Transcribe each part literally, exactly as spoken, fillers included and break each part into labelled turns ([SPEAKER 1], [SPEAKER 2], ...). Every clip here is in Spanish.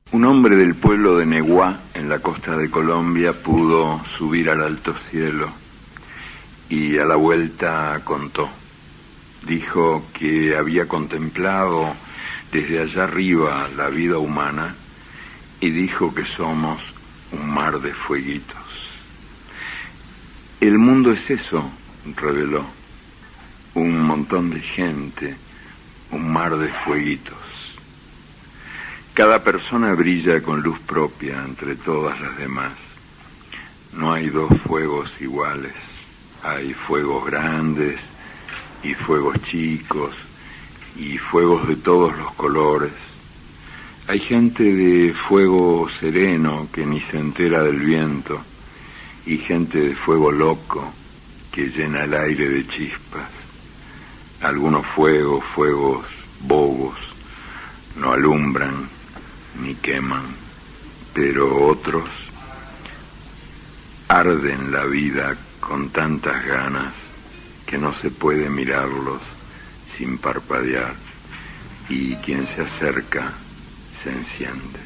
[SPEAKER 1] Un hombre del pueblo de Neguá, en la costa de Colombia, pudo subir al alto cielo y a la vuelta contó. Dijo que había contemplado desde allá arriba la vida humana y dijo que somos un mar de fueguitos. El mundo es eso, reveló, un montón de gente, un mar de fueguitos. Cada persona brilla con luz propia entre todas las demás. No hay dos fuegos iguales. Hay fuegos grandes y fuegos chicos y fuegos de todos los colores. Hay gente de fuego sereno que ni se entera del viento y gente de fuego loco que llena el aire de chispas. Algunos fuegos, fuegos bobos, no alumbran ni queman, pero otros arden la vida con tantas ganas que no se puede mirarlos sin parpadear, y quien se acerca se enciende.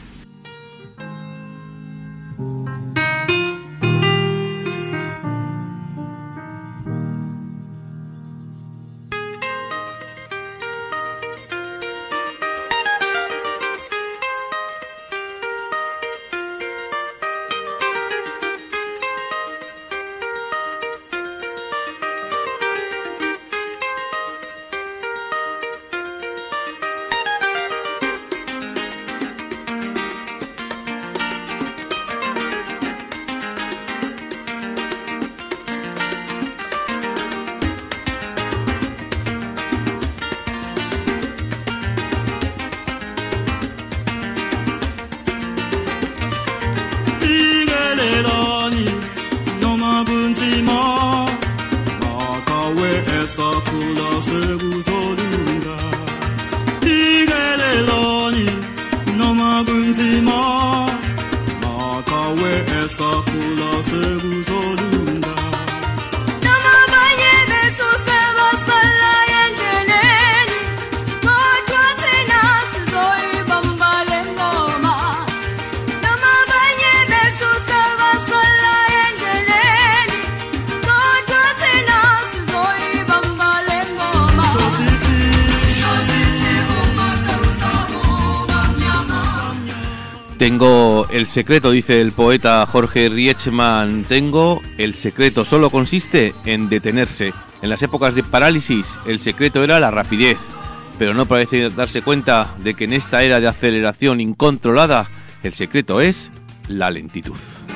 [SPEAKER 2] Tengo el secreto, dice el poeta Jorge Rietzmann, tengo el secreto, solo consiste en detenerse. En las épocas de parálisis, el secreto era la rapidez, pero no parece darse cuenta de que en esta era de aceleración incontrolada, el secreto es la lentitud.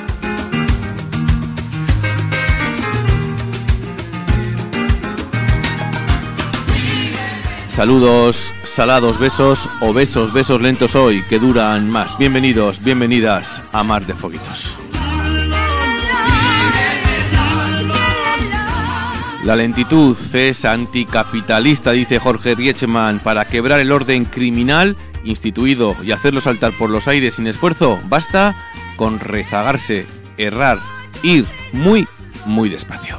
[SPEAKER 2] Saludos, salados besos o besos, besos lentos hoy que duran más. Bienvenidos, bienvenidas a Mar de Fueguitos. La lentitud es anticapitalista, dice Jorge Rietzmann. Para quebrar el orden criminal instituido y hacerlo saltar por los aires sin esfuerzo, basta con rezagarse, errar, ir muy, muy despacio.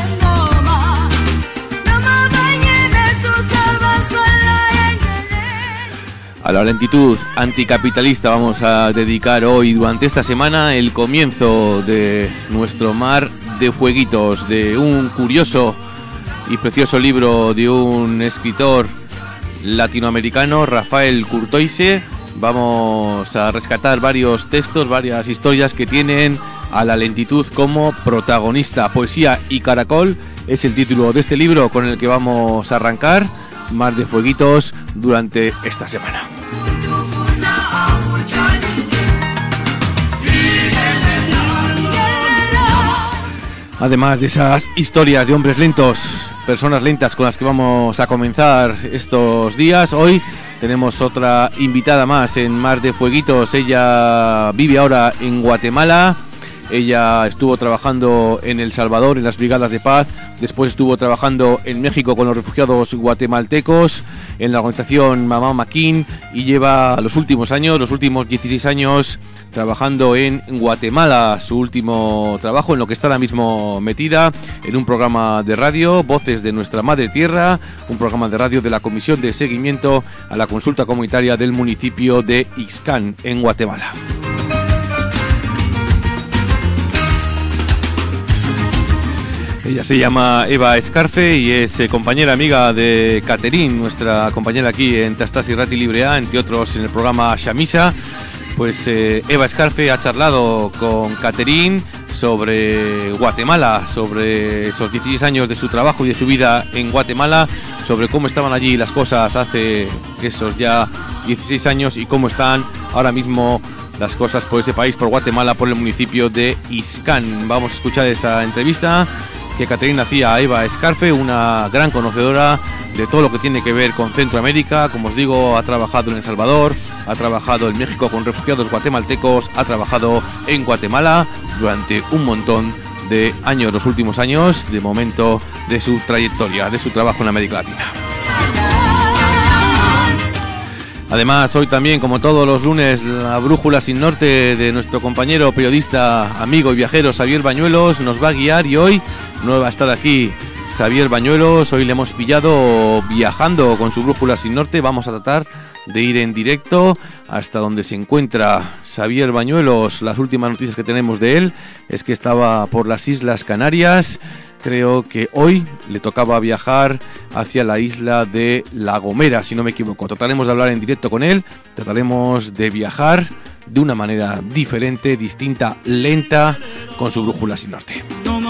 [SPEAKER 2] A la lentitud anticapitalista vamos a dedicar hoy, durante esta semana, el comienzo de nuestro Mar de Fueguitos, de un curioso y precioso libro de un escritor latinoamericano, Rafael Curtoise. Vamos a rescatar varios textos, varias historias que tienen a la lentitud como protagonista. Poesía y caracol es el título de este libro con el que vamos a arrancar Mar de Fueguitos durante esta semana. Además de esas historias de hombres lentos, personas lentas con las que vamos a comenzar estos días, hoy tenemos otra invitada más en Mar de Fueguitos. Ella vive ahora en Guatemala, Ella estuvo trabajando en El Salvador, en las Brigadas de Paz, después estuvo trabajando en México con los refugiados guatemaltecos, en la organización Mamá Maquín, y lleva los últimos años, los últimos dieciséis años, trabajando en Guatemala, su último trabajo en lo que está ahora mismo metida, en un programa de radio, Voces de Nuestra Madre Tierra, un programa de radio de la Comisión de Seguimiento a la Consulta Comunitaria del municipio de Ixcán, en Guatemala. Ella se llama Eva Escarfe y es eh, compañera amiga de Caterín, nuestra compañera aquí en Tastas y Rati Libre A, entre otros en el programa Shamisa. Pues eh, Eva Escarfe ha charlado con Caterín sobre Guatemala, sobre esos dieciséis años de su trabajo y de su vida en Guatemala, sobre cómo estaban allí las cosas hace esos ya dieciséis años y cómo están ahora mismo las cosas por ese país, por Guatemala, por el municipio de Ixcán. Vamos a escuchar esa entrevista que Caterín hacía a Eva Escarfe, una gran conocedora de todo lo que tiene que ver con Centroamérica. Como os digo, ha trabajado en El Salvador, ha trabajado en México con refugiados guatemaltecos, ha trabajado en Guatemala durante un montón de años, los últimos años, de momento de su trayectoria, de su trabajo en América Latina. Además, hoy también, como todos los lunes, la brújula sin norte de nuestro compañero periodista, amigo y viajero Xavier Bañuelos nos va a guiar, y hoy no va a estar aquí Xavier Bañuelos. Hoy le hemos pillado viajando con su brújula sin norte. Vamos a tratar de ir en directo hasta donde se encuentra Xavier Bañuelos. Las últimas noticias que tenemos de él es que estaba por las Islas Canarias. Creo que hoy le tocaba viajar hacia la isla de La Gomera, si no me equivoco. Trataremos de hablar en directo con él, trataremos de viajar de una manera diferente, distinta, lenta, con su brújula sin norte.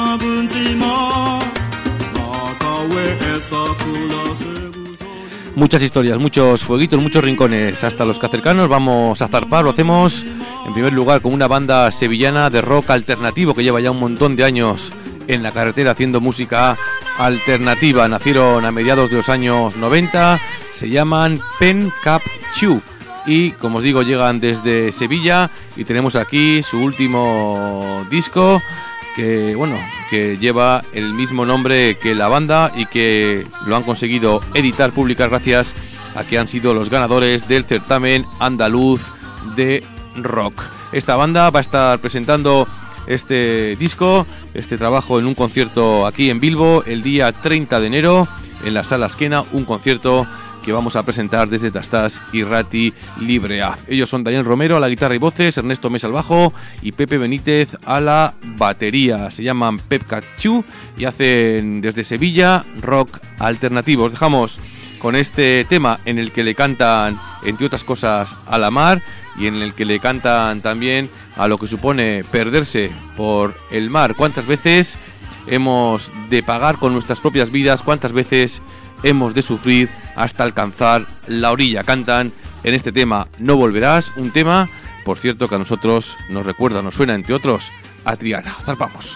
[SPEAKER 2] Muchas historias, muchos fueguitos, muchos rincones, hasta los cacercanos. Vamos a zarpar, lo hacemos en primer lugar con una banda sevillana de rock alternativo que lleva ya un montón de años en la carretera haciendo música alternativa. Nacieron a mediados de los años noventa, se llaman Pen Cap Chu y, como os digo, llegan desde Sevilla, y tenemos aquí su último disco que, bueno, que lleva el mismo nombre que la banda y que lo han conseguido editar, publicar, gracias a que han sido los ganadores del certamen andaluz de rock. Esta banda va a estar presentando este disco, este trabajo, en un concierto aquí en Bilbo el día treinta de enero en la Sala Esquena, un concierto que vamos a presentar desde Tastas y Rati Libre A. Ellos son Daniel Romero a la guitarra y voces, Ernesto Mesa al bajo y Pepe Benítez a la batería. Se llaman Pep Cachu y hacen desde Sevilla rock alternativo. Os dejamos con este tema en el que le cantan, entre otras cosas, a la mar, y en el que le cantan también a lo que supone perderse por el mar. ¿Cuántas veces hemos de pagar con nuestras propias vidas? ¿Cuántas veces hemos de sufrir hasta alcanzar la orilla? Cantan en este tema No Volverás, un tema, por cierto, que a nosotros nos recuerda, nos suena, entre otros, a Triana. Zarpamos.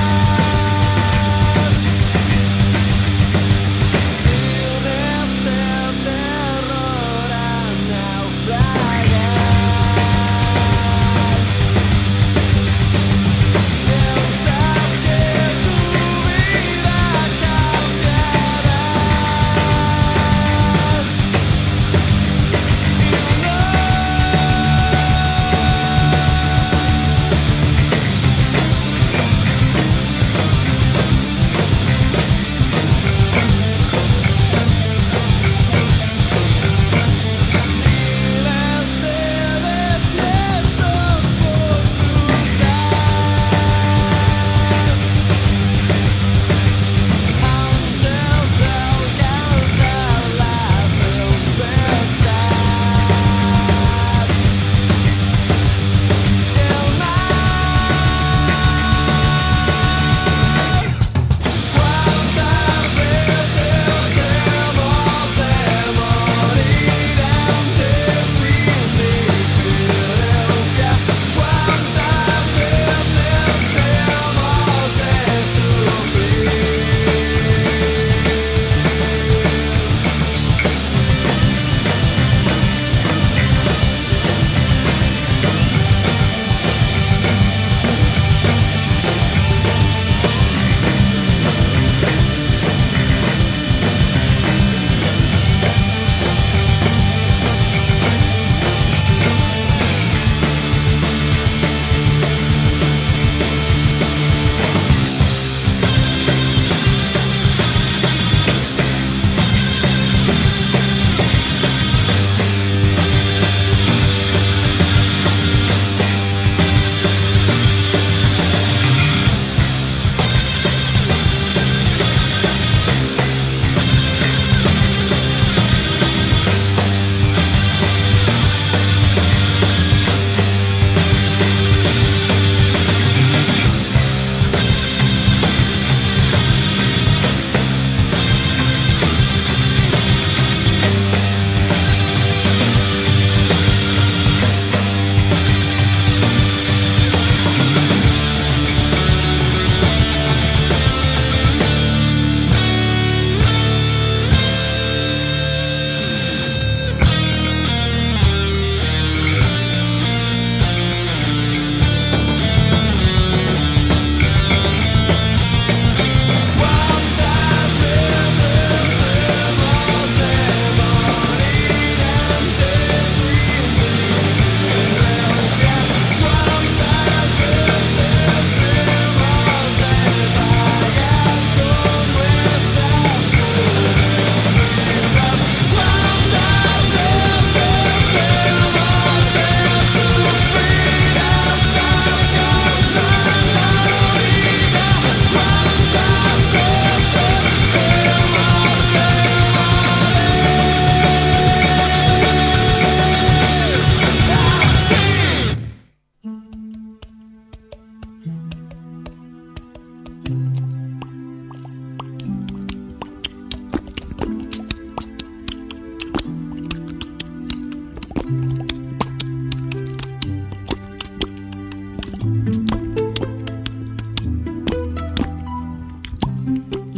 [SPEAKER 3] Sin ese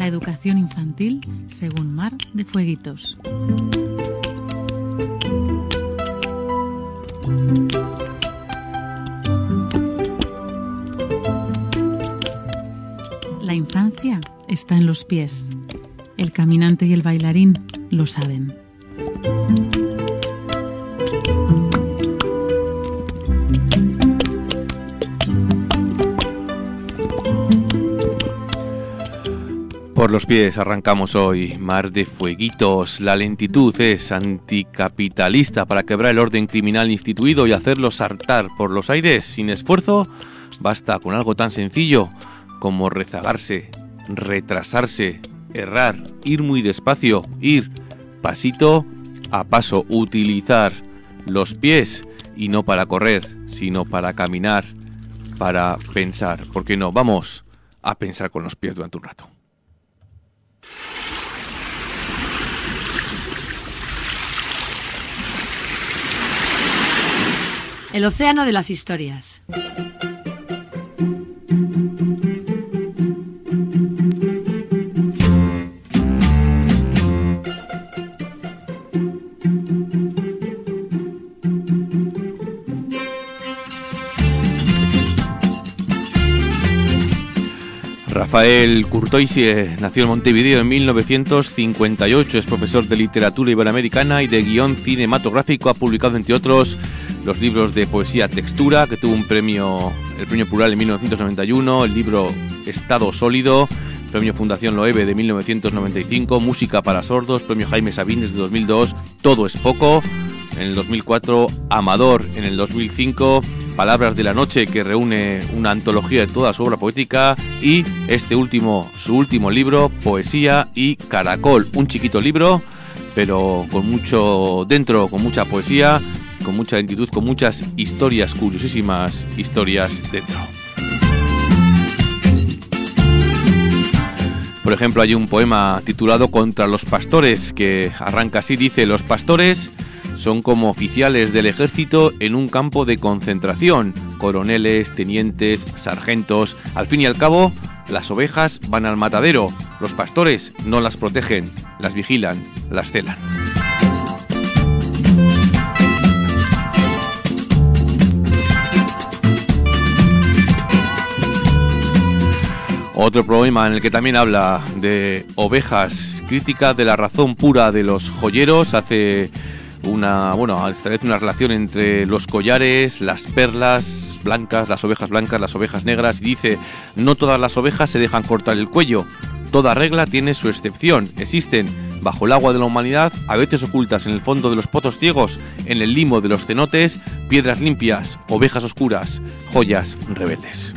[SPEAKER 3] La educación infantil según Mar de Fueguitos. La infancia está en los pies. El caminante y el bailarín lo saben.
[SPEAKER 2] Por los pies arrancamos hoy Mar de Fueguitos. La lentitud es anticapitalista para quebrar el orden criminal instituido y hacerlo saltar por los aires sin esfuerzo. Basta con algo tan sencillo como rezagarse, retrasarse, errar, ir muy despacio, ir pasito a paso, utilizar los pies y no para correr, sino para caminar, para pensar. ¿Por qué no? Vamos a pensar con los pies durante un rato.
[SPEAKER 4] El océano de las historias.
[SPEAKER 2] Rafael Curtoisie nació en Montevideo en mil novecientos cincuenta y ocho, es profesor de literatura iberoamericana y de guión cinematográfico. Ha publicado, entre otros, los libros de poesía Textura, que tuvo un premio, el premio Plural en mil novecientos noventa y uno, el libro Estado Sólido, premio Fundación Loewe de mil novecientos noventa y cinco, Música para sordos, premio Jaime Sabines de dos mil dos, Todo es poco, en el dos mil cuatro, Amador en el dos mil cinco, Palabras de la noche, que reúne una antología de toda su obra poética, y este último, su último libro, Poesía y Caracol, un chiquito libro, pero con mucho dentro, con mucha poesía, con mucha lentitud, con muchas historias, curiosísimas historias dentro. Por ejemplo, hay un poema titulado Contra los pastores, que arranca así, dice: los pastores son como oficiales del ejército en un campo de concentración, coroneles, tenientes, sargentos. Al fin y al cabo, las ovejas van al matadero, los pastores no las protegen, las vigilan, las celan. Otro poema en el que también habla de ovejas, crítica de la razón pura de los joyeros, hace una, bueno, establece una relación entre los collares, las perlas blancas, las ovejas blancas, las ovejas negras, y dice: no todas las ovejas se dejan cortar el cuello, toda regla tiene su excepción, existen bajo el agua de la humanidad, a veces ocultas en el fondo de los pozos ciegos, en el limo de los cenotes, piedras limpias, ovejas oscuras, joyas rebeldes.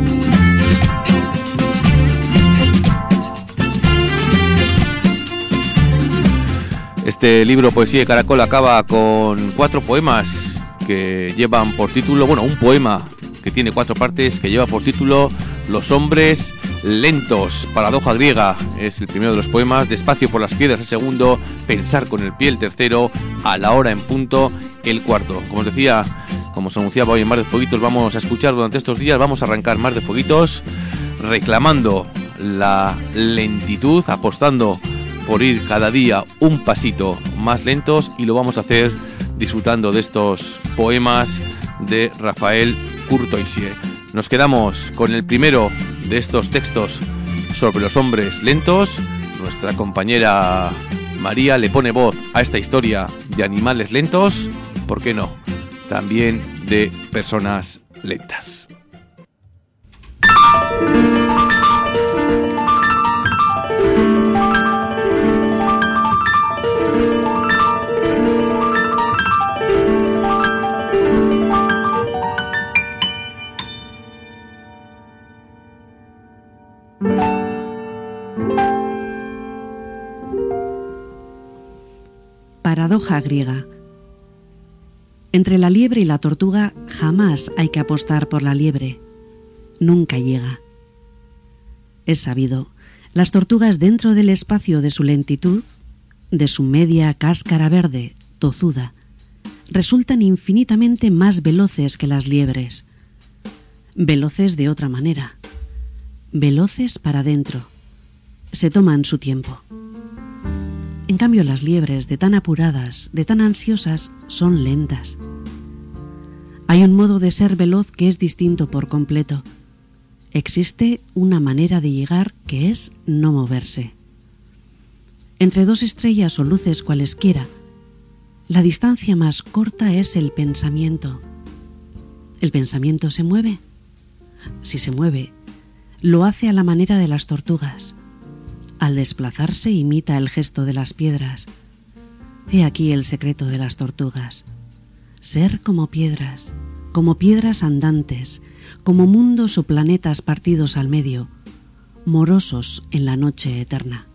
[SPEAKER 2] Este libro, Poesía y Caracol, acaba con cuatro poemas que llevan por título, bueno, un poema que tiene cuatro partes, que lleva por título Los hombres lentos. Paradoja griega es el primero de los poemas, Despacio por las piedras el segundo, Pensar con el pie el tercero, A la hora en punto el cuarto. Como os decía, como os anunciaba hoy en Mar de Fueguitos, vamos a escuchar durante estos días, vamos a arrancar Mar de Fueguitos reclamando la lentitud, apostando por ir cada día un pasito más lentos, y lo vamos a hacer disfrutando de estos poemas de Rafael Curtoisie. Nos quedamos con el primero de estos textos sobre los hombres lentos. Nuestra compañera María le pone voz a esta historia de animales lentos, ¿por qué no? También de personas lentas.
[SPEAKER 5] Paradoja griega. Entre la liebre y la tortuga jamás hay que apostar por la liebre. Nunca llega. Es sabido, las tortugas, dentro del espacio de su lentitud, de su media cáscara verde, tozuda, resultan infinitamente más veloces que las liebres. Veloces de otra manera. Veloces para dentro. se toman su tiempo. En cambio, las liebres, de tan apuradas, de tan ansiosas, son lentas. Hay un modo de ser veloz que es distinto por completo. Existe una manera de llegar que es no moverse. Entre dos estrellas o luces cualesquiera, la distancia más corta es el pensamiento. ¿El pensamiento se mueve? Si se mueve, lo hace a la manera de las tortugas. Al desplazarse imita el gesto de las piedras. He aquí el secreto de las tortugas. Ser como piedras, como piedras andantes, como mundos o planetas partidos al medio, morosos en la noche eterna.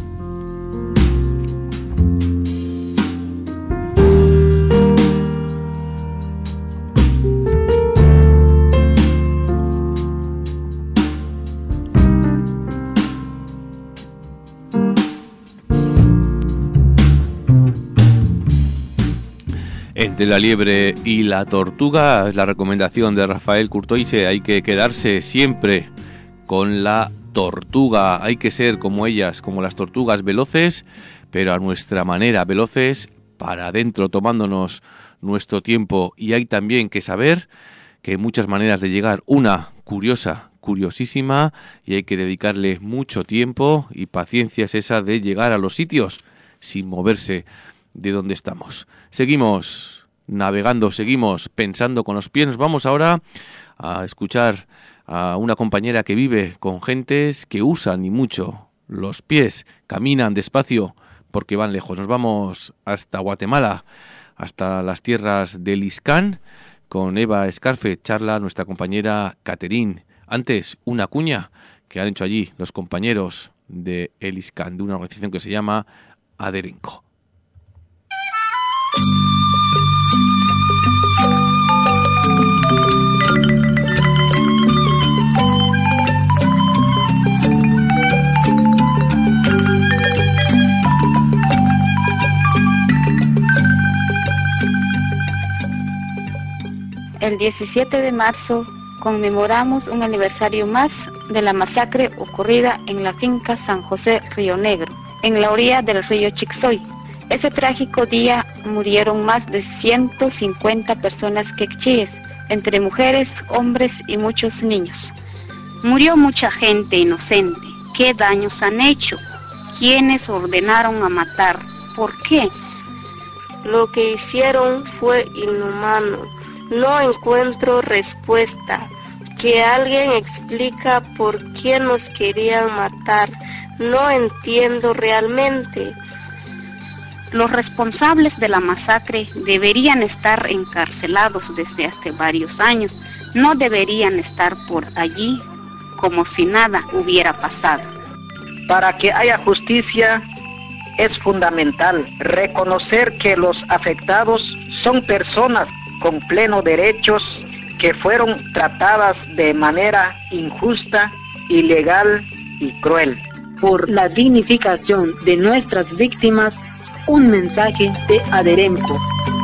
[SPEAKER 2] Entre la liebre y la tortuga, la recomendación de Rafael Courtoise, hay que quedarse siempre con la tortuga. Hay que ser como ellas, como las tortugas, veloces, pero a nuestra manera, veloces para adentro, tomándonos nuestro tiempo. Y hay también que saber que hay muchas maneras de llegar. Una, curiosa, curiosísima, y hay que dedicarle mucho tiempo y paciencia, es esa de llegar a los sitios sin moverse de donde estamos. Seguimos navegando, seguimos pensando con los pies. Nos vamos ahora a escuchar a una compañera que vive con gentes que usan y mucho los pies, caminan despacio porque van lejos. Nos vamos hasta Guatemala, hasta las tierras del Iscán, con Eva Escarfe, charla nuestra compañera Caterín. Antes, una cuña que han hecho allí los compañeros de el Iscán, de una organización que se llama Aderenco.
[SPEAKER 6] El diecisiete de marzo conmemoramos un aniversario más de la masacre ocurrida en la finca San José Río Negro, en la orilla del río Chixoy. Ese trágico día murieron más de ciento cincuenta personas quechíes, entre mujeres, hombres y muchos niños.
[SPEAKER 7] Murió mucha gente inocente. ¿Qué daños han hecho? ¿Quiénes ordenaron a matar? ¿Por qué?
[SPEAKER 8] Lo que hicieron fue inhumano. No encuentro respuesta. Que alguien explica por qué nos querían matar. No entiendo realmente.
[SPEAKER 7] Los responsables de la masacre deberían estar encarcelados desde hace varios años. No deberían estar por allí como si nada hubiera pasado.
[SPEAKER 9] Para que haya justicia, es fundamental reconocer que los afectados son personas con plenos derechos que fueron tratadas de manera injusta, ilegal y cruel.
[SPEAKER 10] Por la dignificación de nuestras víctimas, un mensaje de Aderenco.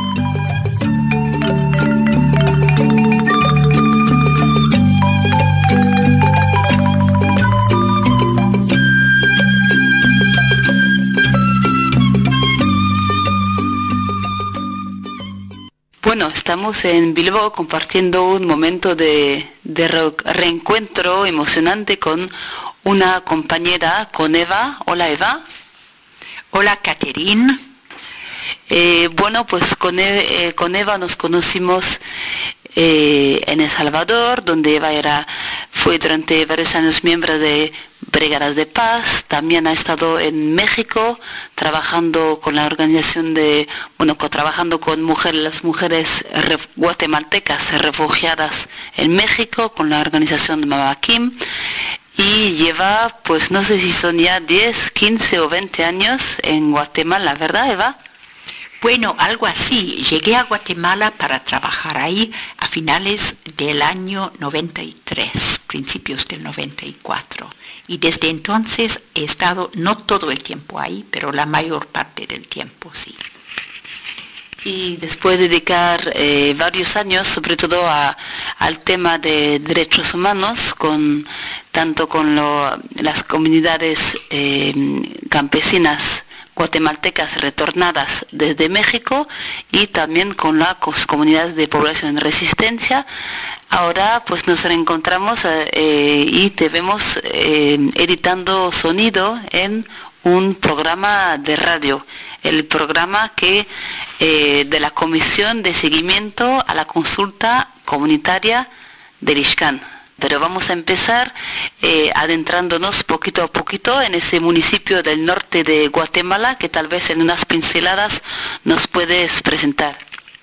[SPEAKER 11] Bueno, estamos en Bilbao compartiendo un momento de, de re- reencuentro emocionante con una compañera, con Eva. Hola, Eva.
[SPEAKER 12] Hola, Caterín.
[SPEAKER 11] Eh, bueno, pues con, eh, con Eva nos conocimos eh, en El Salvador, donde Eva era, fue durante varios años miembro de Brigadas de Paz. También ha estado en México trabajando con la organización de, bueno, co- trabajando con mujeres, las mujeres ref, guatemaltecas refugiadas en México, con la organización de Mamaquim. Y lleva, pues no sé si son ya diez, quince o veinte años en Guatemala, ¿verdad, Eva?
[SPEAKER 12] Bueno, algo así. Llegué a Guatemala para trabajar ahí a finales del año noventa y tres, principios del noventa y cuatro. Y desde entonces he estado, no todo el tiempo ahí, pero la mayor parte del tiempo sí.
[SPEAKER 11] Y después de dedicar eh, varios años, sobre todo a, al tema de derechos humanos, con, tanto con lo, las comunidades eh, campesinas guatemaltecas retornadas desde México y también con las comunidades de población en resistencia, ahora pues nos reencontramos eh, y te vemos eh, editando sonido en un programa de radio, el programa que eh, de la Comisión de Seguimiento a la Consulta Comunitaria del Ixcán. Pero vamos a empezar eh, adentrándonos poquito a poquito en ese municipio del norte de Guatemala que tal vez en unas pinceladas nos puedes presentar.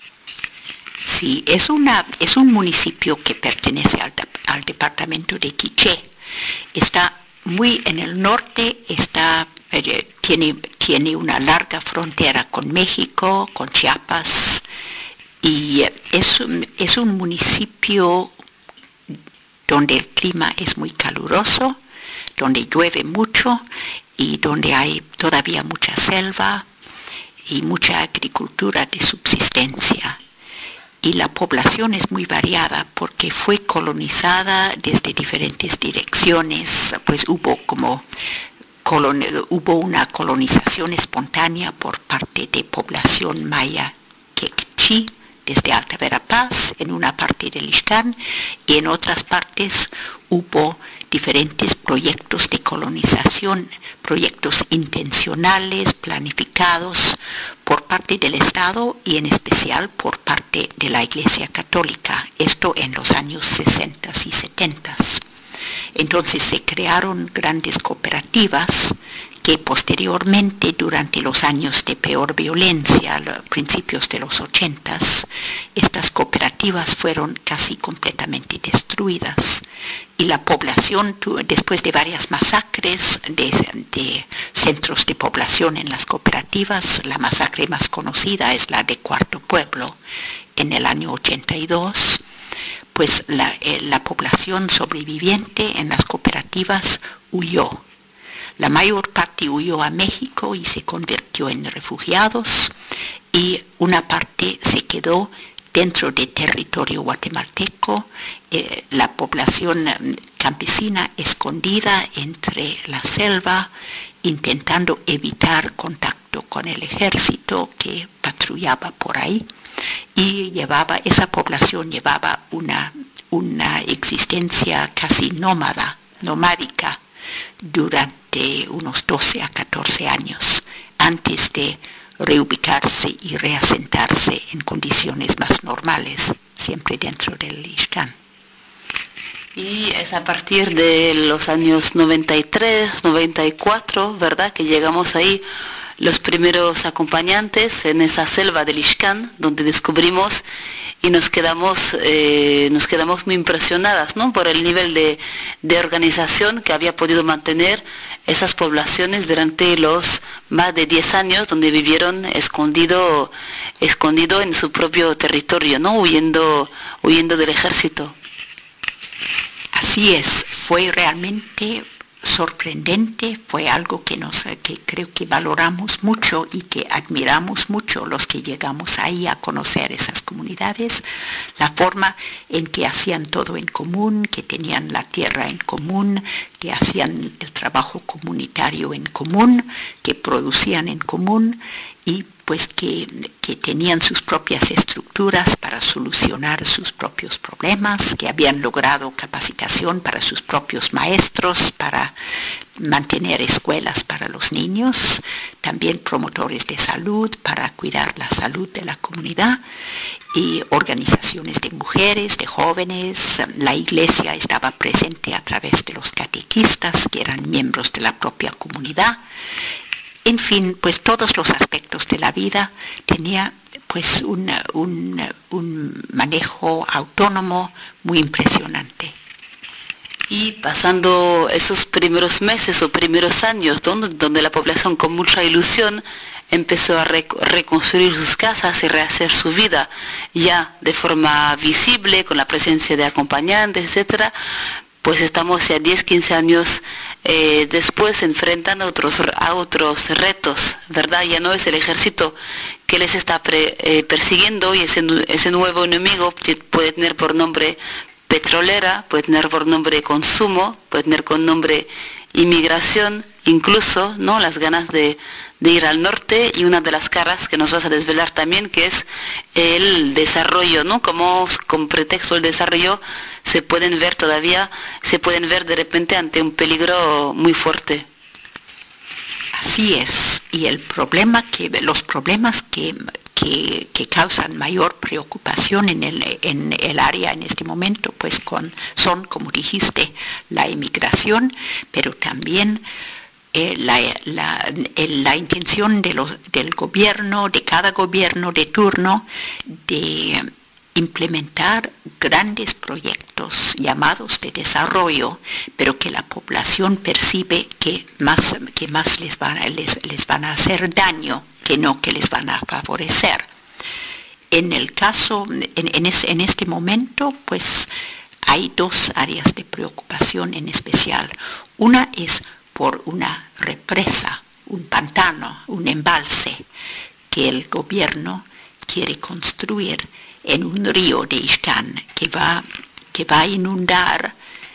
[SPEAKER 12] Sí, es, una, es un municipio que pertenece al, al departamento de Quiché. Está muy en el norte, está, eh, tiene, tiene una larga frontera con México, con Chiapas, y es, es un municipio donde el clima es muy caluroso, donde llueve mucho y donde hay todavía mucha selva y mucha agricultura de subsistencia. Y la población es muy variada porque fue colonizada desde diferentes direcciones, pues hubo como colon, hubo una colonización espontánea por parte de población maya quechí, desde Alta Verapaz, en una parte del Ixcán, y en otras partes hubo diferentes proyectos de colonización, proyectos intencionales, planificados por parte del Estado y en especial por parte de la Iglesia Católica, esto en los años sesenta y setenta. Entonces se crearon grandes cooperativas que posteriormente, durante los años de peor violencia, a principios de los ochentas, estas cooperativas fueron casi completamente destruidas. Y la población, después de varias masacres de, de centros de población en las cooperativas, la masacre más conocida es la de Cuarto Pueblo, en el año ochenta y dos, pues la, eh, la población sobreviviente en las cooperativas huyó. La mayor parte huyó a México y se convirtió en refugiados, y una parte se quedó dentro del territorio guatemalteco, eh, la población campesina escondida entre la selva, intentando evitar contacto con el ejército que patrullaba por ahí, y llevaba, esa población llevaba una, una existencia casi nómada, nomádica, durante unos doce a catorce años, antes de reubicarse y reasentarse en condiciones más normales, siempre dentro del Ixcán.
[SPEAKER 11] Y es a partir de los años noventa y tres, noventa y cuatro, ¿verdad?, que llegamos ahí los primeros acompañantes en esa selva del Ixcán, donde descubrimos y nos quedamos eh, nos quedamos muy impresionadas, ¿no?, por el nivel de, de organización que había podido mantener esas poblaciones durante los más de diez años, donde vivieron escondido escondido en su propio territorio, ¿no?, huyendo huyendo del ejército.
[SPEAKER 12] Así es, fue realmente sorprendente, fue algo que nos que creo que valoramos mucho y que admiramos mucho los que llegamos ahí a conocer esas comunidades, la forma en que hacían todo en común, que tenían la tierra en común, que hacían el trabajo comunitario en común, que producían en común y pues que, que tenían sus propias estructuras para solucionar sus propios problemas, que habían logrado capacitación para sus propios maestros, para mantener escuelas para los niños, también promotores de salud para cuidar la salud de la comunidad, y organizaciones de mujeres, de jóvenes. La iglesia estaba presente a través de los catequistas, que eran miembros de la propia comunidad. En fin, pues todos los aspectos de la vida tenía pues un, un, un manejo autónomo muy impresionante.
[SPEAKER 11] Y pasando esos primeros meses o primeros años, donde, donde la población con mucha ilusión empezó a rec- reconstruir sus casas y rehacer su vida ya de forma visible, con la presencia de acompañantes, etcétera, pues estamos ya diez, quince años eh, después enfrentando a otros, a otros retos, ¿verdad? Ya no es el ejército que les está pre, eh, persiguiendo, y ese, ese nuevo enemigo puede tener por nombre petrolera, puede tener por nombre consumo, puede tener con nombre inmigración, incluso, ¿no?, las ganas de, de ir al norte, y una de las caras que nos vas a desvelar también, que es el desarrollo, ¿no? Como con pretexto del desarrollo se pueden ver todavía, se pueden ver de repente ante un peligro muy fuerte.
[SPEAKER 12] Así es, y el problema que, los problemas que, que, que causan mayor preocupación en el, en el área en este momento, pues con, son, como dijiste, la inmigración, pero también eh, la, la, el, la intención de los, del gobierno, de cada gobierno de turno, de implementar grandes proyectos llamados de desarrollo, pero que la población percibe que más, que más les, van, les, les van a hacer daño que no que les van a favorecer. En el caso, en, en, es, en este momento, pues hay dos áreas de preocupación en especial. Una es por una represa, un pantano, un embalse que el gobierno quiere construir en un río de Ixcán que va, que va a inundar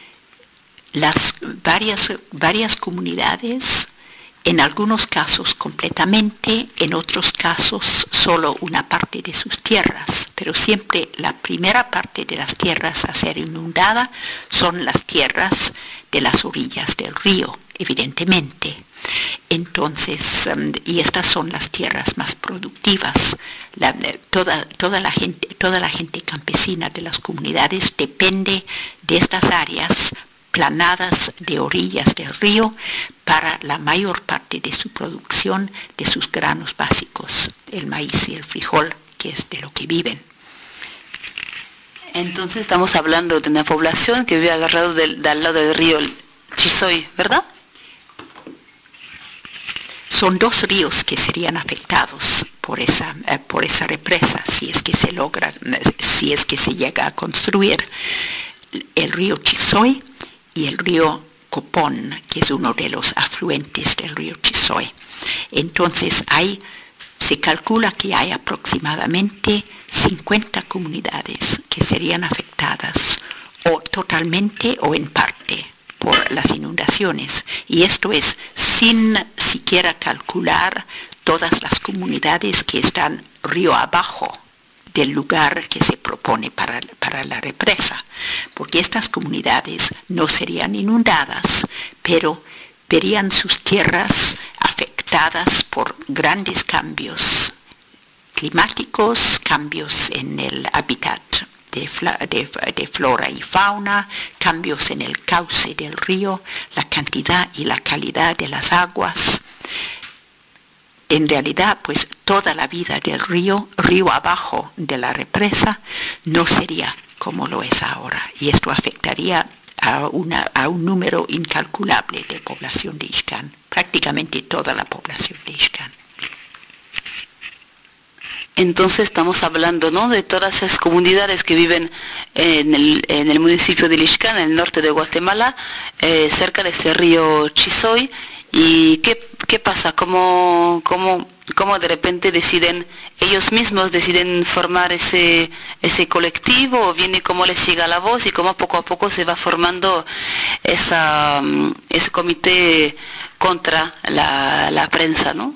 [SPEAKER 12] las varias, varias comunidades, en algunos casos completamente, en otros casos solo una parte de sus tierras, pero siempre la primera parte de las tierras a ser inundada son las tierras de las orillas del río, evidentemente. Entonces, um, y estas son las tierras más productivas. La, toda, toda, la gente, toda la gente campesina de las comunidades depende de estas áreas planadas de orillas del río para la mayor parte de su producción de sus granos básicos, el maíz y el frijol, que es de lo que viven.
[SPEAKER 11] Entonces estamos hablando de una población que vive agarrado del, del lado del río Chisoy, ¿verdad?
[SPEAKER 12] Son dos ríos que serían afectados por esa, eh, por esa represa, si es que se logra, si es que se llega a construir. El río Chisoy y el río Copón, que es uno de los afluentes del río Chisoy. Entonces hay, se calcula que hay aproximadamente cincuenta comunidades que serían afectadas, o totalmente o en parte, por las inundaciones, y esto es sin siquiera calcular todas las comunidades que están río abajo del lugar que se propone para, para la represa, porque estas comunidades no serían inundadas, pero verían sus tierras afectadas por grandes cambios climáticos, cambios en el hábitat De, de, de flora y fauna, cambios en el cauce del río, la cantidad y la calidad de las aguas. En realidad, pues toda la vida del río, río abajo de la represa, no sería como lo es ahora. Y esto afectaría a, una, a un número incalculable de población de Ixcán, prácticamente toda la población de Ixcán.
[SPEAKER 11] Entonces estamos hablando, ¿no?, de todas esas comunidades que viven en el, en el municipio de Ixcán, en el norte de Guatemala, eh, cerca de ese río Chisoy. ¿Y qué, qué pasa? ¿Cómo, cómo, cómo de repente deciden, ellos mismos deciden formar ese, ese colectivo, o viene cómo les llega la voz y cómo poco a poco se va formando esa, ese comité contra la, la prensa, ¿no?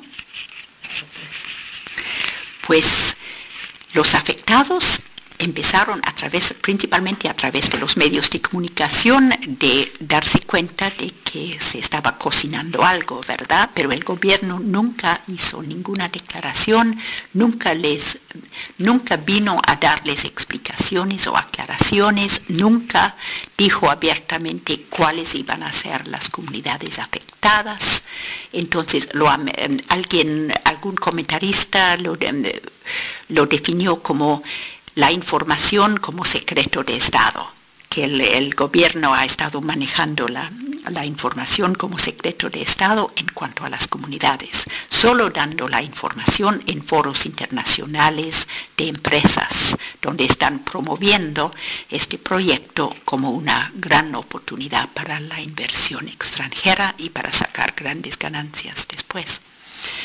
[SPEAKER 12] Pues los afectados empezaron a través, principalmente a través de los medios de comunicación, de darse cuenta de que se estaba cocinando algo, ¿verdad? Pero el gobierno nunca hizo ninguna declaración, nunca les, nunca vino a darles explicaciones o aclaraciones, nunca dijo abiertamente cuáles iban a ser las comunidades afectadas. Entonces, lo, alguien, algún comentarista lo, lo definió como la información como secreto de Estado, que el, el gobierno ha estado manejando la, la información como secreto de Estado en cuanto a las comunidades, solo dando la información en foros internacionales de empresas, donde están promoviendo este proyecto como una gran oportunidad para la inversión extranjera y para sacar grandes ganancias después.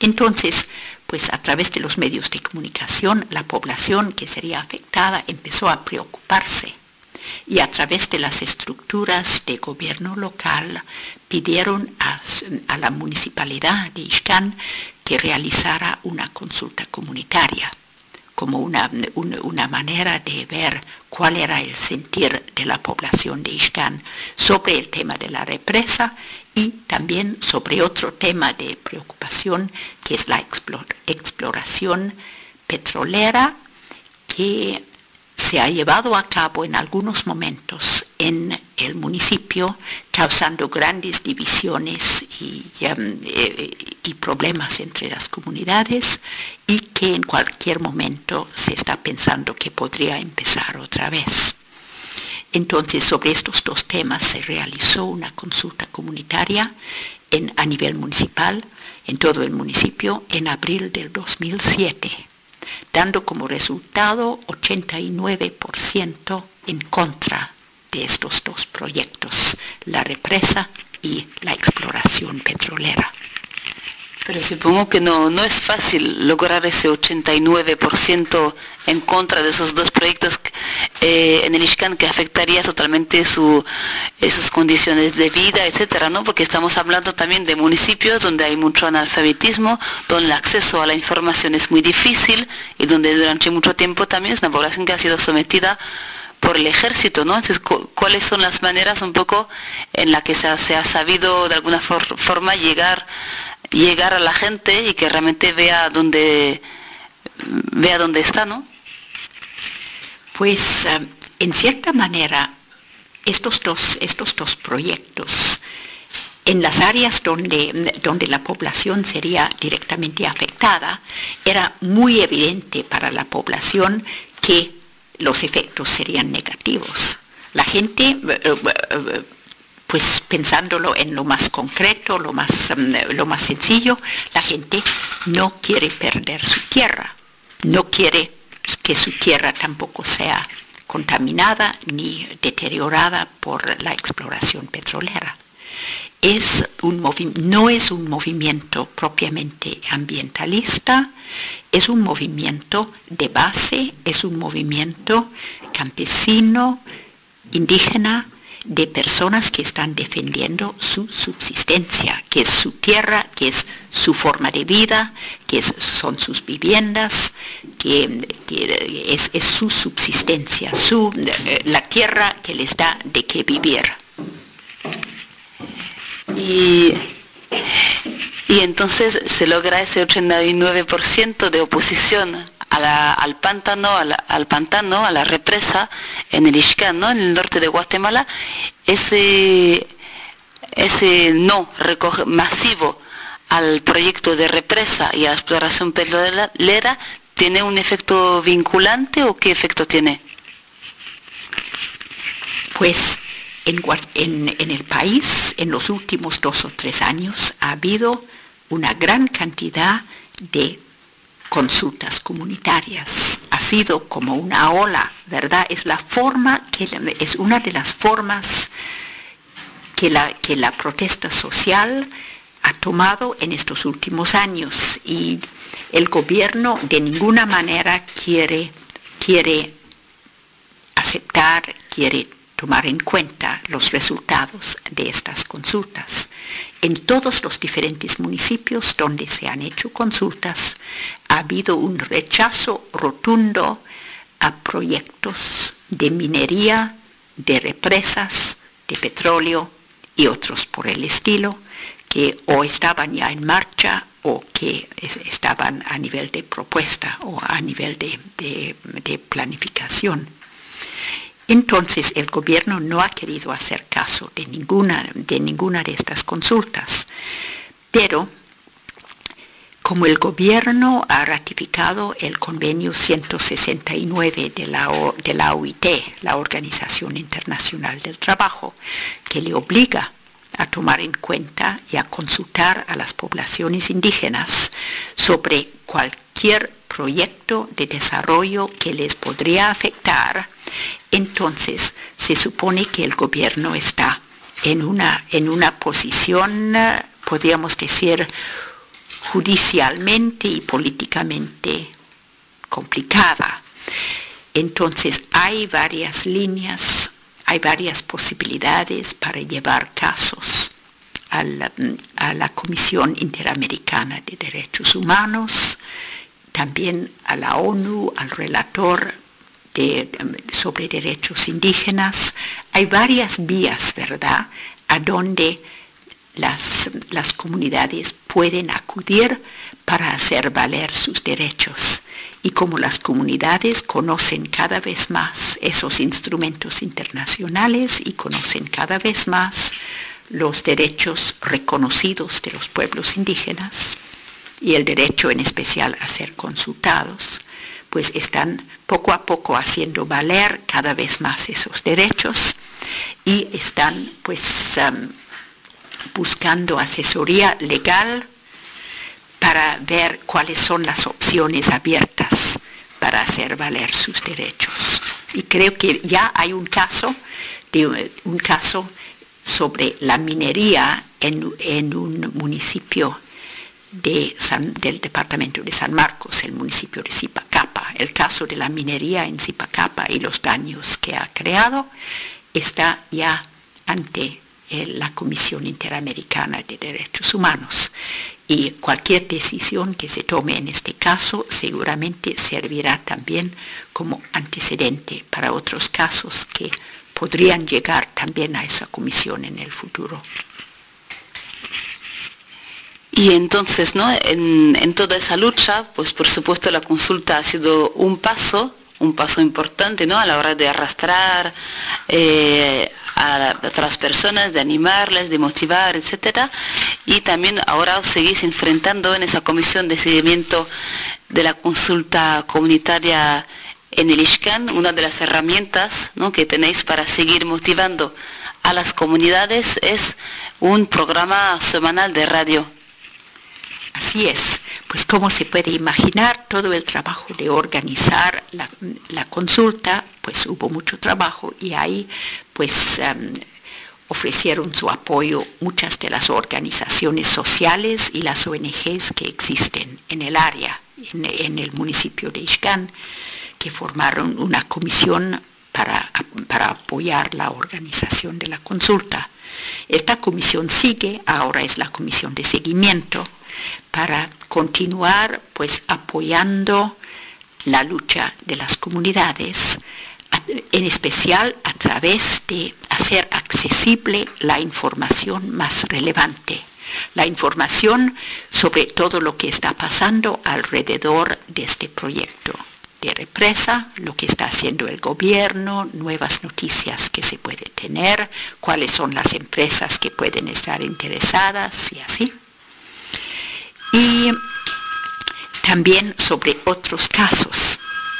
[SPEAKER 12] Entonces, pues a través de los medios de comunicación, la población que sería afectada empezó a preocuparse. Y a través de las estructuras de gobierno local pidieron a, a la municipalidad de Ixcán que realizara una consulta comunitaria, como una, una, una manera de ver cuál era el sentir de la población de Ixcán sobre el tema de la represa y también sobre otro tema de preocupación que es la exploración petrolera que se ha llevado a cabo en algunos momentos en el municipio, causando grandes divisiones y, um, y problemas entre las comunidades, y que en cualquier momento se está pensando que podría empezar otra vez. Entonces, sobre estos dos temas se realizó una consulta comunitaria en, a nivel municipal, en todo el municipio, en abril del dos mil siete. Dando como resultado ochenta y nueve por ciento en contra de estos dos proyectos, la represa y la exploración petrolera.
[SPEAKER 11] Pero supongo que no, no es fácil lograr ese ochenta y nueve por ciento en contra de esos dos proyectos eh, en el Ixcán, que afectaría totalmente su, eh, sus condiciones de vida, etcétera, ¿no? Porque estamos hablando también de municipios donde hay mucho analfabetismo, donde el acceso a la información es muy difícil y donde durante mucho tiempo también es una población que ha sido sometida por el ejército, ¿no? Entonces, ¿cuáles son las maneras un poco en las que se ha, se ha sabido de alguna for, forma llegar llegar a la gente y que realmente vea dónde vea dónde está, ¿no?
[SPEAKER 12] Pues uh, en cierta manera estos dos estos dos proyectos en las áreas donde donde la población sería directamente afectada, era muy evidente para la población que los efectos serían negativos. La gente uh, uh, uh, pues pensándolo en lo más concreto, lo más, um, lo más sencillo, la gente no quiere perder su tierra, no quiere que su tierra tampoco sea contaminada ni deteriorada por la exploración petrolera. Es un movi- no es un movimiento propiamente ambientalista, es un movimiento de base, es un movimiento campesino, indígena, de personas que están defendiendo su subsistencia, que es su tierra, que es su forma de vida, que es, son sus viviendas, que, que es, es su subsistencia, su, la tierra que les da de qué vivir.
[SPEAKER 11] Y, y entonces se logra ese ochenta y nueve por ciento de oposición a la, al pantano, a la, al pantano, a la represa en el Ixcán, ¿no? En el norte de Guatemala. Ese, ese no recoge masivo al proyecto de represa y a la exploración petrolera, ¿tiene un efecto vinculante o qué efecto tiene?
[SPEAKER 12] Pues en, en, en el país, en los últimos dos o tres años, ha habido una gran cantidad de consultas comunitarias. Ha sido como una ola, ¿verdad? Es la forma, que es una de las formas que la, que la protesta social ha tomado en estos últimos años, y el gobierno de ninguna manera quiere, quiere aceptar, quiere tomar en cuenta los resultados de estas consultas. En todos los diferentes municipios donde se han hecho consultas, ha habido un rechazo rotundo a proyectos de minería, de represas, de petróleo y otros por el estilo, que o estaban ya en marcha o que estaban a nivel de propuesta o a nivel de, de, de planificación. Entonces el gobierno no ha querido hacer caso de ninguna, de ninguna de estas consultas, pero como el gobierno ha ratificado el convenio ciento sesenta y nueve de la, de la O I T, la Organización Internacional del Trabajo, que le obliga a tomar en cuenta y a consultar a las poblaciones indígenas sobre cualquier proyecto de desarrollo que les podría afectar, entonces se supone que el gobierno está en una, en una posición, podríamos decir, judicialmente y políticamente complicada. Entonces hay varias líneas, hay varias posibilidades para llevar casos a la, a la Comisión Interamericana de Derechos Humanos, también a la ONU, al relator de, sobre derechos indígenas. Hay varias vías, ¿verdad?, a donde las, las comunidades pueden acudir para hacer valer sus derechos. Y como las comunidades conocen cada vez más esos instrumentos internacionales y conocen cada vez más los derechos reconocidos de los pueblos indígenas y el derecho en especial a ser consultados, pues están poco a poco haciendo valer cada vez más esos derechos y están pues um, buscando asesoría legal para ver cuáles son las opciones abiertas para hacer valer sus derechos. Y creo que ya hay un caso, de, un caso sobre la minería en, en un municipio de San, del departamento de San Marcos, el municipio de Zipacapa. El caso de la minería en Zipacapa y los daños que ha creado está ya ante el, la Comisión Interamericana de Derechos Humanos. Y cualquier decisión que se tome en este caso seguramente servirá también como antecedente para otros casos que podrían llegar también a esa comisión en el futuro.
[SPEAKER 11] Y entonces, ¿no?, en, en toda esa lucha, pues por supuesto la consulta ha sido un paso, un paso importante, ¿no?, a la hora de arrastrar eh, a otras personas, de animarles, de motivar, etcétera. Y también ahora os seguís enfrentando en esa comisión de seguimiento de la consulta comunitaria en el Ixcán, una de las herramientas, ¿no?, que tenéis para seguir motivando a las comunidades es un programa semanal de radio.
[SPEAKER 12] Así es, pues como se puede imaginar, todo el trabajo de organizar la, la consulta, pues hubo mucho trabajo y ahí pues um, ofrecieron su apoyo muchas de las organizaciones sociales y las O N Ges que existen en el área, en, en el municipio de Ixcán, que formaron una comisión para, para apoyar la organización de la consulta. Esta comisión sigue, ahora es la comisión de seguimiento, para continuar pues apoyando la lucha de las comunidades, en especial a través de hacer accesible la información más relevante, la información sobre todo lo que está pasando alrededor de este proyecto de represa, lo que está haciendo el gobierno, nuevas noticias que se puede tener, cuáles son las empresas que pueden estar interesadas y así. Y también sobre otros casos.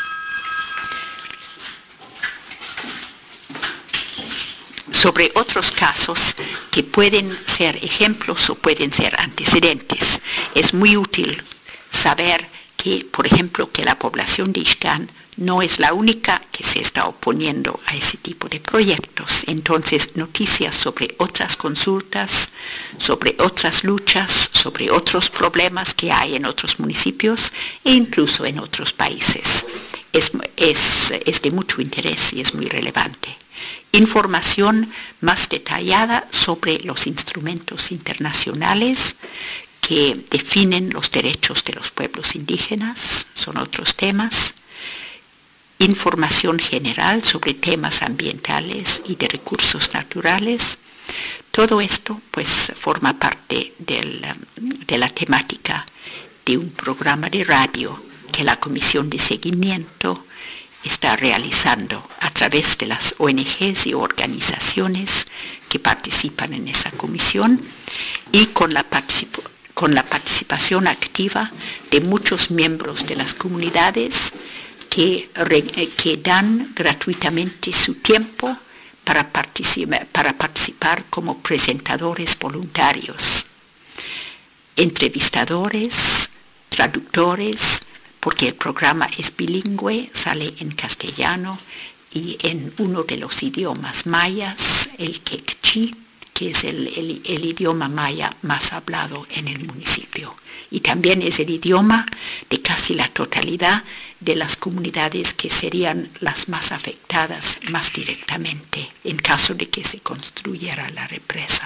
[SPEAKER 12] Sobre otros casos que pueden ser ejemplos o pueden ser antecedentes. Es muy útil saber que, por ejemplo, que la población de Ixcán no es la única que se está oponiendo a ese tipo de proyectos. Entonces, noticias sobre otras consultas, sobre otras luchas, sobre otros problemas que hay en otros municipios e incluso en otros países. Es, es, es de mucho interés y es muy relevante. Información más detallada sobre los instrumentos internacionales que definen los derechos de los pueblos indígenas, son otros temas. Información general sobre temas ambientales y de recursos naturales. Todo esto pues forma parte del, de la temática de un programa de radio que la Comisión de Seguimiento está realizando a través de las O N Ges y organizaciones que participan en esa comisión y con la, particip- con la participación activa de muchos miembros de las comunidades Que, que dan gratuitamente su tiempo para participar, para participar como presentadores voluntarios, entrevistadores, traductores, porque el programa es bilingüe, sale en castellano y en uno de los idiomas mayas, el quechí, que es el, el, el idioma maya más hablado en el municipio. Y también es el idioma de casi la totalidad de las comunidades que serían las más afectadas más directamente en caso de que se construyera la represa.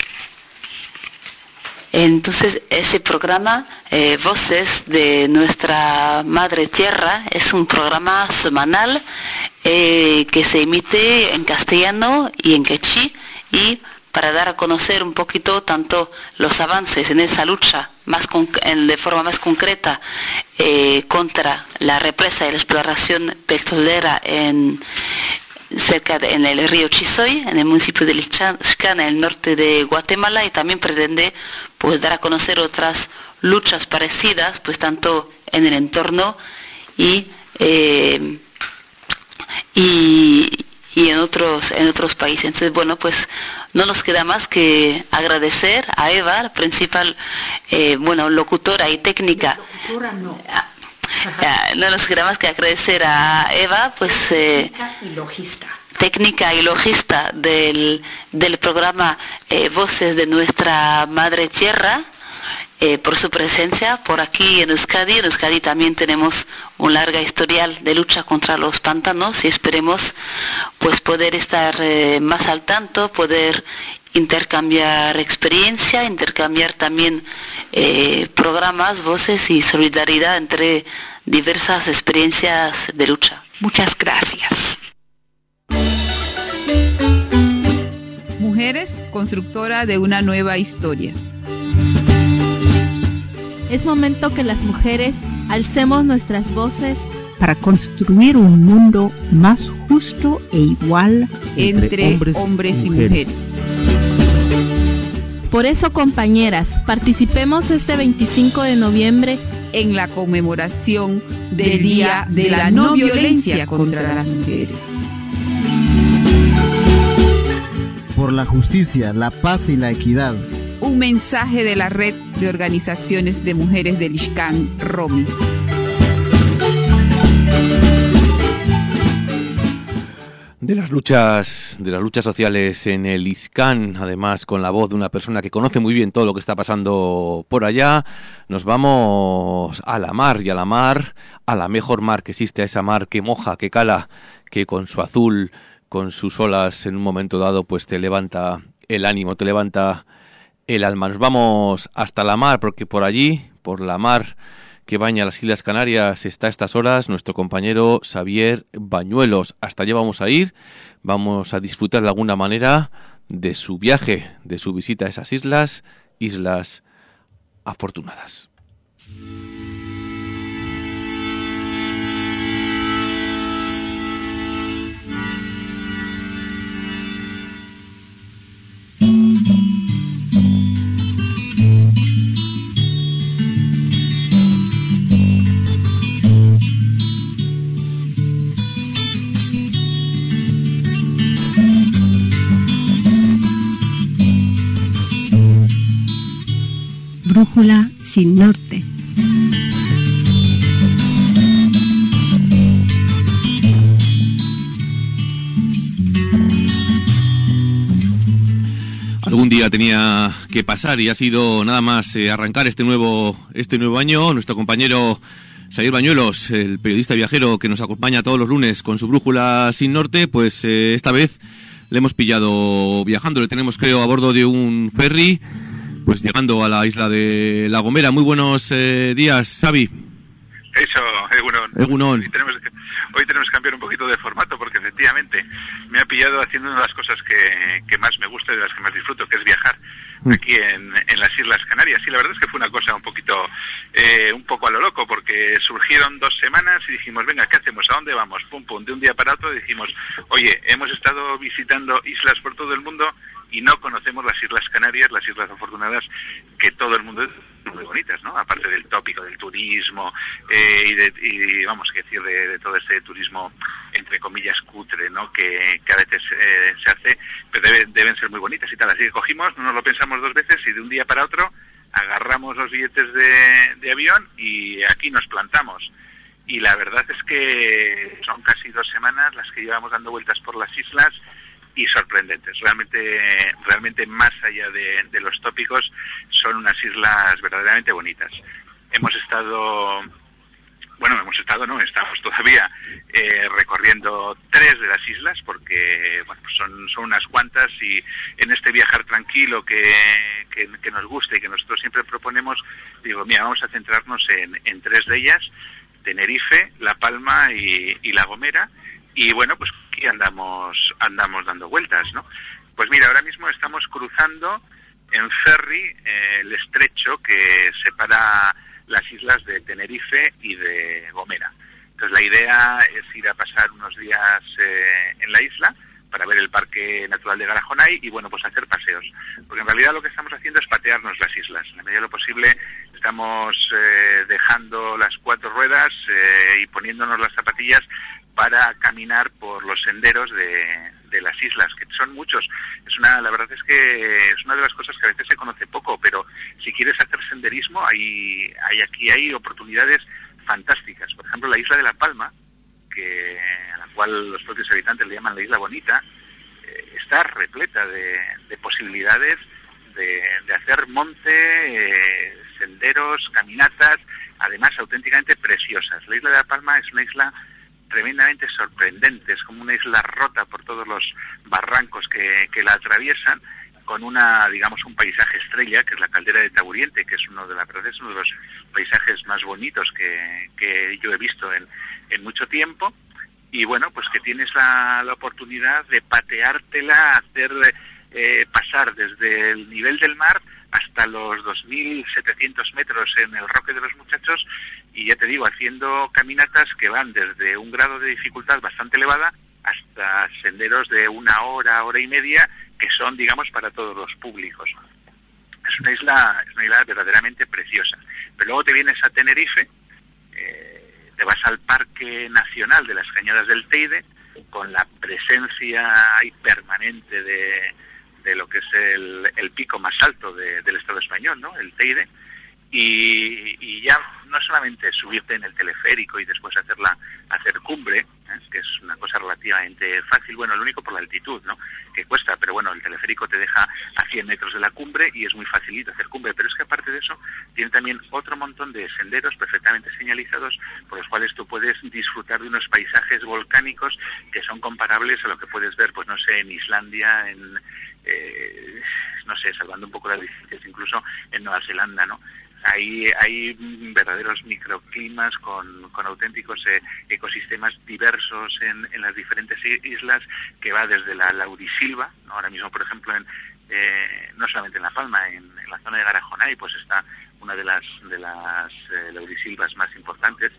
[SPEAKER 11] Entonces, ese programa, eh, Voces de Nuestra Madre Tierra, es un programa semanal eh, que se emite en castellano y en quechí, y para dar a conocer un poquito tanto los avances en esa lucha más con, en, de forma más concreta eh, contra la represa y la exploración petrolera en cerca de, en el río Chisoy, en el municipio de Ixcán, en el norte de Guatemala, y también pretende pues dar a conocer otras luchas parecidas, pues tanto en el entorno y eh, y, y en otros en otros países. Entonces, bueno, pues no nos queda más que agradecer a Eva, la principal eh, bueno locutora y técnica.
[SPEAKER 12] Locutora no.
[SPEAKER 11] Ya, no nos queda más que agradecer a Eva, pues eh,
[SPEAKER 12] y logista.
[SPEAKER 11] técnica y logista del, del programa eh, Voces de Nuestra Madre Tierra, eh, por su presencia por aquí en Euskadi. En Euskadi también tenemos un larga historial de lucha contra los pantanos, y esperemos pues poder estar eh, más al tanto, poder intercambiar experiencia, intercambiar también eh, programas, voces y solidaridad entre diversas experiencias de lucha.
[SPEAKER 12] Muchas gracias.
[SPEAKER 13] Mujeres, constructora de una nueva historia.
[SPEAKER 14] Es momento que las mujeres alcemos nuestras voces
[SPEAKER 15] para construir un mundo más justo e igual
[SPEAKER 13] entre, entre hombres, hombres y mujeres. mujeres.
[SPEAKER 14] Por eso, compañeras, participemos este veinticinco de noviembre
[SPEAKER 13] en la conmemoración del Día de la No Violencia contra las Mujeres.
[SPEAKER 16] Por la justicia, la paz y la equidad.
[SPEAKER 13] Un mensaje de la Red de Organizaciones de Mujeres del Ixcán, Romi.
[SPEAKER 2] De las luchas, de las luchas sociales en el Ixcán, además con la voz de una persona que conoce muy bien todo lo que está pasando por allá, nos vamos a la mar, y a la mar, a la mejor mar que existe, a esa mar que moja, que cala, que con su azul, con sus olas en un momento dado, pues te levanta el ánimo, te levanta el alma. Nos vamos hasta la mar, porque por allí, por la mar que baña las Islas Canarias, está a estas horas nuestro compañero Xavier Bañuelos. Hasta allá vamos a ir, vamos a disfrutar de alguna manera de su viaje, de su visita a esas islas, islas afortunadas.
[SPEAKER 15] Brújula sin norte.
[SPEAKER 2] Algún día tenía que pasar, y ha sido nada más eh, arrancar este nuevo este nuevo año. Nuestro compañero Xavier Bañuelos, el periodista viajero que nos acompaña todos los lunes con su Brújula sin norte, pues eh, esta vez le hemos pillado viajando. Le tenemos, creo, a bordo de un ferry, pues llegando a la isla de La Gomera. Muy buenos eh, días, Xavi.
[SPEAKER 17] Eso, Egunon.
[SPEAKER 2] Egunon.
[SPEAKER 17] Hoy tenemos, que, hoy tenemos que cambiar un poquito de formato, porque efectivamente me ha pillado haciendo una de las cosas que, que más me gusta y de las que más disfruto, que es viajar aquí en, en las Islas Canarias. Y la verdad es que fue una cosa un poquito, eh, un poco a lo loco, porque surgieron dos semanas y dijimos, venga, ¿qué hacemos? ¿A dónde vamos? Pum, pum. De un día para otro dijimos, oye, hemos estado visitando islas por todo el mundo y no conocemos las Islas Canarias, las Islas Afortunadas, que todo el mundo es muy bonitas, ¿no? Aparte del tópico del turismo eh, y, de, y vamos, que decir de, de todo este turismo entre comillas cutre, ¿no? Que, que a veces eh, se hace, pero debe, deben ser muy bonitas y tal. Así que cogimos, no nos lo pensamos dos veces y de un día para otro agarramos los billetes de, de avión y aquí nos plantamos. Y la verdad es que son casi dos semanas las que llevamos dando vueltas por las islas. y sorprendentes. Realmente, realmente más allá de, de los tópicos, son unas islas verdaderamente bonitas. Hemos estado, bueno, hemos estado, no, estamos todavía eh, recorriendo tres de las islas, porque bueno, son, son unas cuantas, y en este viajar tranquilo que, que, que nos gusta y que nosotros siempre proponemos, digo, mira, vamos a centrarnos en, en tres de ellas: Tenerife, La Palma y, y La Gomera. Y bueno, pues aquí andamos, andamos dando vueltas, ¿no? Pues mira, ahora mismo estamos cruzando en ferry eh, el estrecho que separa las islas de Tenerife y de Gomera. Entonces la idea es ir a pasar unos días eh, en la isla para ver el Parque Natural de Garajonay y bueno, pues hacer paseos. Porque en realidad lo que estamos haciendo es patearnos las islas. En la medida de lo posible estamos eh, dejando las cuatro ruedas eh, y poniéndonos las zapatillas para caminar por los senderos de, de las islas, que son muchos. Es una, la verdad es que es una de las cosas que a veces se conoce poco, pero si quieres hacer senderismo, hay, hay aquí hay oportunidades fantásticas. Por ejemplo, la isla de La Palma, que a la cual los propios habitantes le llaman la Isla Bonita, eh, está repleta de, de posibilidades de, de hacer monte, eh, senderos, caminatas, además auténticamente preciosas. La isla de La Palma es una isla tremendamente sorprendente, es como una isla rota por todos los barrancos que, que la atraviesan, con una, digamos, un paisaje estrella, que es la caldera de Taburiente, que es uno de, la, es uno de los paisajes más bonitos que, que yo he visto en, en mucho tiempo, y bueno, pues que tienes la, la oportunidad de pateártela, hacer eh, pasar desde el nivel del mar hasta los dos mil setecientos metros en el Roque de los Muchachos, y ya te digo, haciendo caminatas que van desde un grado de dificultad bastante elevada hasta senderos de una hora, hora y media, que son, digamos, para todos los públicos. Es una isla, es una isla verdaderamente preciosa. Pero luego te vienes a Tenerife, eh, te vas al Parque Nacional de las Cañadas del Teide, con la presencia ahí permanente de, de lo que es el, el pico más alto de, del Estado español, ¿no? El Teide. Y, y ya no solamente subirte en el teleférico y después hacerla, hacer cumbre, ¿eh? Que es una cosa relativamente fácil, bueno, lo único por la altitud, ¿no? Que cuesta, pero bueno, el teleférico te deja a cien metros de la cumbre y es muy facilito hacer cumbre, pero es que aparte de eso tiene también otro montón de senderos perfectamente señalizados por los cuales tú puedes disfrutar de unos paisajes volcánicos que son comparables a lo que puedes ver, pues no sé, en Islandia, en, eh, no sé, salvando un poco las distancias, incluso en Nueva Zelanda, ¿no? Hay, hay verdaderos microclimas con, con auténticos eh, ecosistemas diversos en, en las diferentes islas, que va desde la laurisilva, ¿no? Ahora mismo, por ejemplo, en, eh, no solamente en La Palma, en, en la zona de Garajonay, pues está una de las, de las eh, laurisilvas más importantes,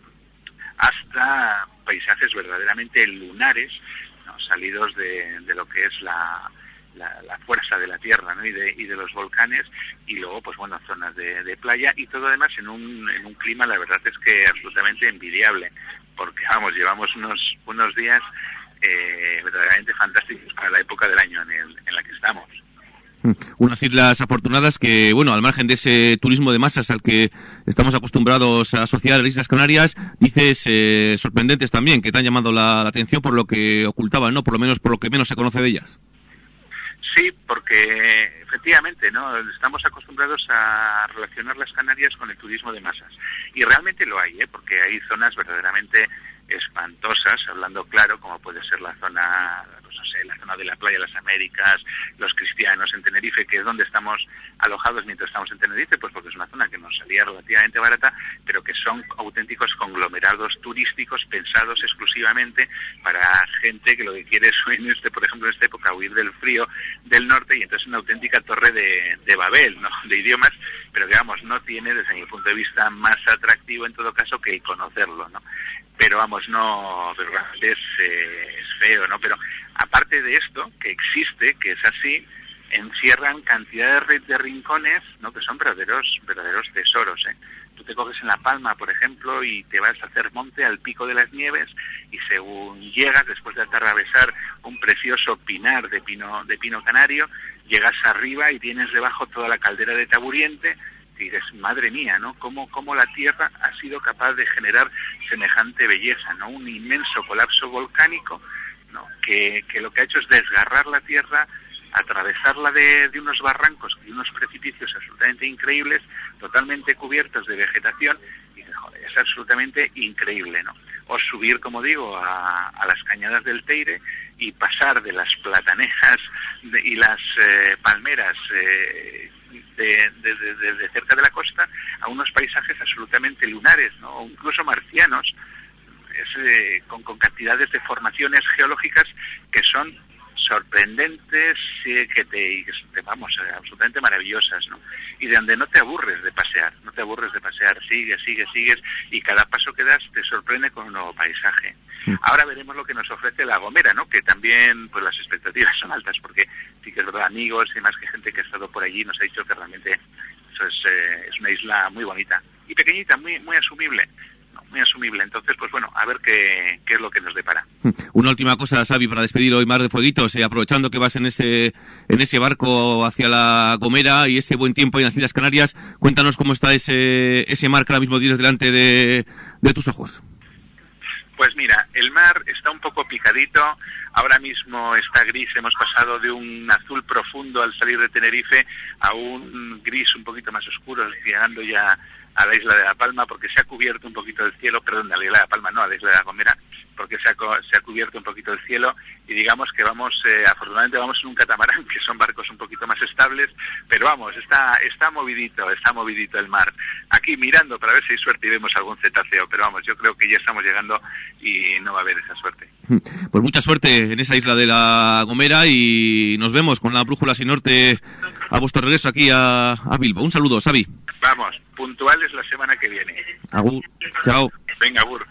[SPEAKER 17] hasta paisajes verdaderamente lunares, ¿no? Salidos de, de lo que es la... La, la fuerza de la tierra, ¿no? y, de, y de los volcanes, y luego pues bueno, zonas de, de playa, y todo además en un, en un clima, la verdad es que absolutamente envidiable, porque vamos, llevamos unos, unos días eh, verdaderamente fantásticos para la época del año en, el, en la que estamos.
[SPEAKER 2] Unas islas afortunadas que, bueno, al margen de ese turismo de masas al que estamos acostumbrados a asociar a las Islas Canarias, dices eh, sorprendentes también, que te han llamado la, la atención por lo que ocultaban, ¿no? Por lo menos por lo que menos se conoce de ellas.
[SPEAKER 17] Sí, porque efectivamente, ¿no? Estamos acostumbrados a relacionar las Canarias con el turismo de masas. Y realmente lo hay, ¿eh? Porque hay zonas verdaderamente espantosas, hablando claro, como puede ser la zona, pues no sé, la zona de la Playa de las Américas, los cristianos en Tenerife, que es donde estamos alojados mientras estamos en Tenerife, pues porque es una zona que nos salía relativamente barata, pero que son auténticos conglomerados turísticos pensados exclusivamente para gente que lo que quiere es, en este, por ejemplo, en esta época, huir del frío del norte, y entonces una auténtica torre de, de Babel, ¿no? De idiomas, pero que, vamos, no tiene, desde mi punto de vista, más atractivo en todo caso que conocerlo, ¿no? Pero vamos, no, pero realmente es, eh, es feo, ¿no? Pero aparte de esto, que existe, que es así, encierran cantidades de rincones, ¿no? Que son verdaderos, verdaderos tesoros, ¿eh? Tú te coges en La Palma, por ejemplo, y te vas a hacer monte al Pico de las Nieves, y según llegas, después de atravesar un precioso pinar de pino, de pino canario, llegas arriba y tienes debajo toda la caldera de Taburiente, y dices, madre mía, ¿no? ¿Cómo, cómo la Tierra ha sido capaz de generar semejante belleza, ¿no? Un inmenso colapso volcánico, ¿no? que, que lo que ha hecho es desgarrar la tierra, atravesarla de, de unos barrancos y unos precipicios absolutamente increíbles, totalmente cubiertos de vegetación, y joder, es absolutamente increíble, ¿no? O subir, como digo, a, a las cañadas del Teire y pasar de las platanejas de, y las eh, palmeras eh, de, de, de, de cerca de la costa a unos paisajes absolutamente lunares, ¿no? O incluso marcianos, es, eh, con, con cantidades de formaciones geológicas que son sorprendentes, eh, que te, que te vamos, eh, absolutamente maravillosas, ¿no? Y de donde no te aburres de pasear, no te aburres de pasear, sigues, sigues, sigues, y cada paso que das te sorprende con un nuevo paisaje. Mm. Ahora veremos lo que nos ofrece La Gomera, ¿no? Que también, pues las expectativas son altas, porque sí que es verdad, amigos y más que gente que ha estado por allí nos ha dicho que realmente eso es, eh, es una isla muy bonita y pequeñita, muy, muy asumible. muy asumible, entonces pues bueno, a ver qué, qué es lo que nos depara.
[SPEAKER 2] Una última cosa, Xavi, para despedir hoy Mar de Fueguitos, eh, aprovechando que vas en ese en ese barco hacia La Gomera y ese buen tiempo ahí en las Islas Canarias, cuéntanos cómo está ese ese mar que ahora mismo tienes delante de, de tus ojos.
[SPEAKER 17] Pues mira, el mar está un poco picadito, ahora mismo está gris, hemos pasado de un azul profundo al salir de Tenerife a un gris un poquito más oscuro, llegando ya a la isla de La Palma, porque se ha cubierto un poquito el cielo, perdón, a la isla de La Palma, no, a la isla de La Gomera, porque se ha, se ha cubierto un poquito el cielo, y digamos que vamos, eh, afortunadamente vamos en un catamarán, que son barcos un poquito más estables, pero vamos, está está movidito, está movidito el mar. Aquí mirando para ver si hay suerte y vemos algún cetáceo, pero vamos, yo creo que ya estamos llegando y no va a haber esa suerte.
[SPEAKER 2] Pues mucha suerte en esa isla de La Gomera y nos vemos con la brújula sin norte a vuestro regreso aquí a, a Bilbo. Un saludo, Xavi.
[SPEAKER 17] Vamos, puntuales la semana que viene.
[SPEAKER 2] Agur, chao.
[SPEAKER 17] Venga, agur.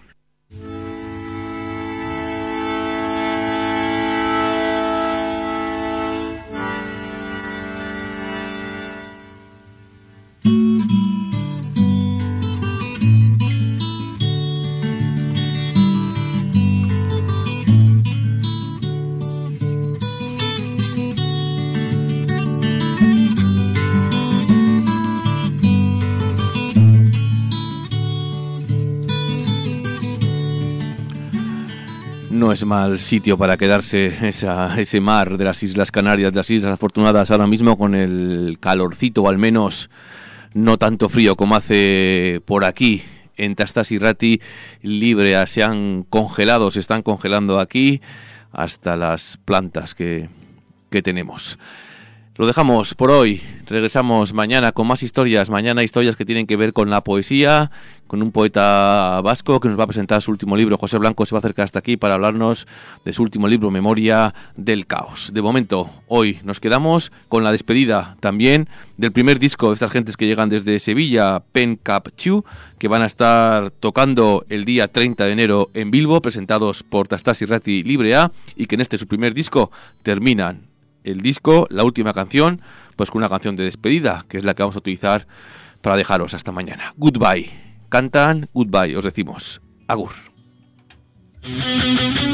[SPEAKER 2] No es mal sitio para quedarse esa, ese mar de las Islas Canarias, de las Islas Afortunadas, ahora mismo con el calorcito, o al menos no tanto frío como hace por aquí. En Tastasirrati, Librea, se han congelado, se están congelando aquí hasta las plantas que, que tenemos. Lo dejamos por hoy, regresamos mañana con más historias, mañana historias que tienen que ver con la poesía, con un poeta vasco que nos va a presentar su último libro. José Blanco se va a acercar hasta aquí para hablarnos de su último libro, Memoria del Caos. De momento, hoy nos quedamos con la despedida también del primer disco de estas gentes que llegan desde Sevilla, Pen Cap Chu, que van a estar tocando el día treinta de enero en Bilbo, presentados por Tastasirrati Librea, y que en este su primer disco terminan el disco, la última canción, pues con una canción de despedida, que es la que vamos a utilizar para dejaros hasta mañana. Goodbye. Cantan Goodbye, os decimos. Agur.